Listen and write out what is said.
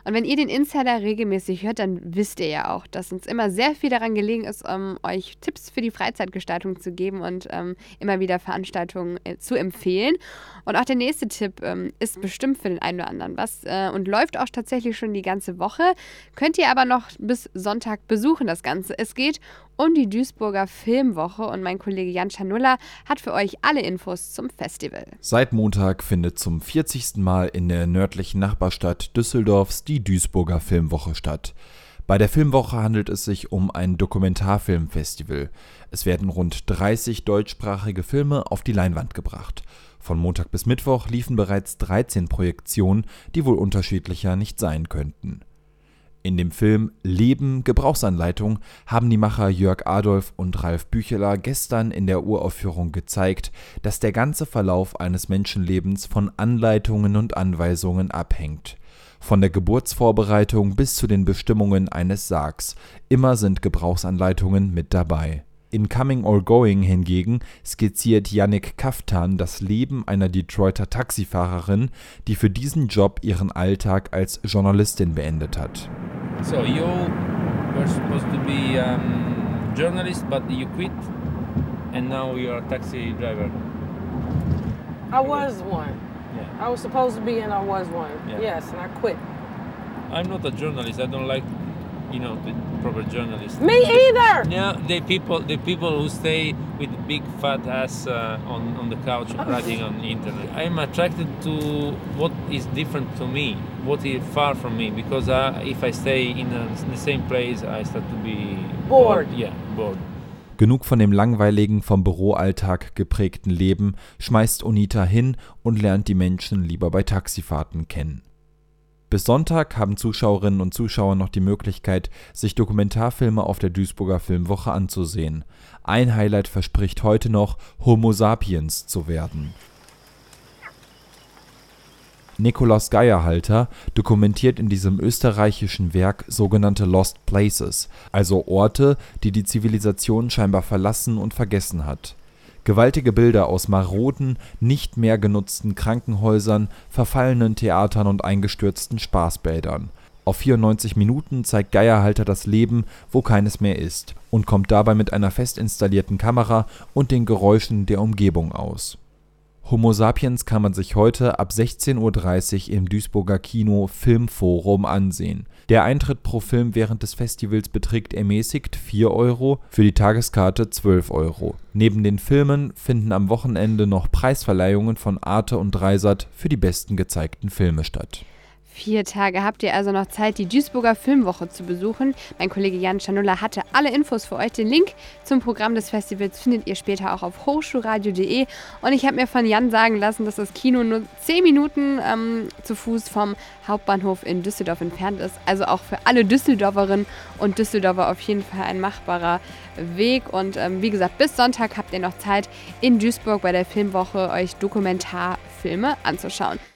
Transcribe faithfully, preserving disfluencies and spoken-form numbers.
Und wenn ihr den Insider regelmäßig hört, dann wisst ihr ja auch, dass uns immer sehr viel daran gelegen ist, um euch Tipps für die Freizeitgestaltung zu geben und ähm, immer wieder Veranstaltungen äh, zu empfehlen. Und auch der nächste Tipp ähm, ist bestimmt für den einen oder anderen was äh, und läuft auch tatsächlich schon die ganze Woche. Könnt ihr aber noch bis Sonntag besuchen, das Ganze. Es geht um die Duisburger Filmwoche und mein Kollege Jan Schanulla hat für euch alle Infos zum Festival. Seit Montag findet zum vierzigsten Mal in der nördlichen Nachbarstadt Düsseldorfs die Duisburger Filmwoche statt. Bei der Filmwoche handelt es sich um ein Dokumentarfilmfestival. Es werden rund dreißig deutschsprachige Filme auf die Leinwand gebracht. Von Montag bis Mittwoch liefen bereits dreizehn Projektionen, die wohl unterschiedlicher nicht sein könnten. In dem Film Leben, Gebrauchsanleitung haben die Macher Jörg Adolf und Ralf Bücheler gestern in der Uraufführung gezeigt, dass der ganze Verlauf eines Menschenlebens von Anleitungen und Anweisungen abhängt. Von der Geburtsvorbereitung bis zu den Bestimmungen eines Sargs. Immer sind Gebrauchsanleitungen mit dabei. In Coming or Going hingegen skizziert Yannick Kaftan das Leben einer Detroiter Taxifahrerin, die für diesen Job ihren Alltag als Journalistin beendet hat. So you were supposed to be um, journalist, but you quit, and now you're a taxi driver. I was one. Yeah. I was supposed to be, and I was one. Yeah. Yes, and I quit. I'm not a journalist. I don't like, you know, the proper journalist. Me either. Yeah, the people, the people who stay with big fat ass uh, on on the couch writing on the internet. I'm attracted to what is different to me, what is far from me, because uh, if I stay in, a, in the same place, I start to be Bored. bored. Yeah, bored. Genug von dem langweiligen, vom Büroalltag geprägten Leben schmeißt Unita hin und lernt die Menschen lieber bei Taxifahrten kennen. Bis Sonntag haben Zuschauerinnen und Zuschauer noch die Möglichkeit, sich Dokumentarfilme auf der Duisburger Filmwoche anzusehen. Ein Highlight verspricht heute noch, Homo sapiens zu werden. Nikolaus Geierhalter dokumentiert in diesem österreichischen Werk sogenannte Lost Places, also Orte, die die Zivilisation scheinbar verlassen und vergessen hat. Gewaltige Bilder aus maroden, nicht mehr genutzten Krankenhäusern, verfallenen Theatern und eingestürzten Spaßbädern. Auf vierundneunzig Minuten zeigt Geierhalter das Leben, wo keines mehr ist, und kommt dabei mit einer fest installierten Kamera und den Geräuschen der Umgebung aus. Homo sapiens kann man sich heute ab sechzehn Uhr dreißig im Duisburger Kino Filmforum ansehen. Der Eintritt pro Film während des Festivals beträgt ermäßigt vier Euro, für die Tageskarte zwölf Euro. Neben den Filmen finden am Wochenende noch Preisverleihungen von Arte und Dreisat für die besten gezeigten Filme statt. Vier Tage habt ihr also noch Zeit, die Duisburger Filmwoche zu besuchen. Mein Kollege Jan Schanulla hatte alle Infos für euch. Den Link zum Programm des Festivals findet ihr später auch auf hochschulradio punkt de. Und ich habe mir von Jan sagen lassen, dass das Kino nur zehn Minuten ähm, zu Fuß vom Hauptbahnhof in Düsseldorf entfernt ist. Also auch für alle Düsseldorferinnen und Düsseldorfer auf jeden Fall ein machbarer Weg. Und ähm, wie gesagt, bis Sonntag habt ihr noch Zeit, in Duisburg bei der Filmwoche euch Dokumentarfilme anzuschauen.